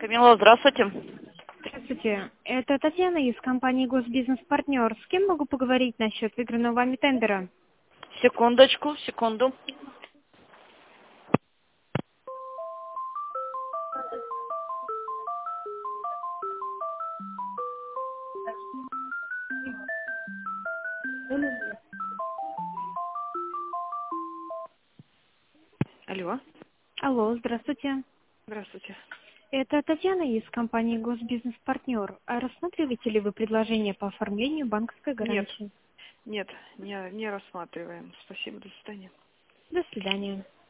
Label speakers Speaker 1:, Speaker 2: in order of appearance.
Speaker 1: Камила, здравствуйте.
Speaker 2: Здравствуйте. Это Татьяна из компании «Госбизнес-партнер». С кем могу поговорить насчет выигранного вами тендера?
Speaker 1: Секундочку, секунду. Алло,
Speaker 2: Алло, здравствуйте.
Speaker 1: здравствуйте.
Speaker 2: Это Татьяна из компании «Госбизнес-партнер». А рассматриваете ли вы предложение по оформлению банковской
Speaker 1: Нет,
Speaker 2: гарантии?
Speaker 1: нет, не рассматриваем. Спасибо, до свидания.
Speaker 2: До свидания.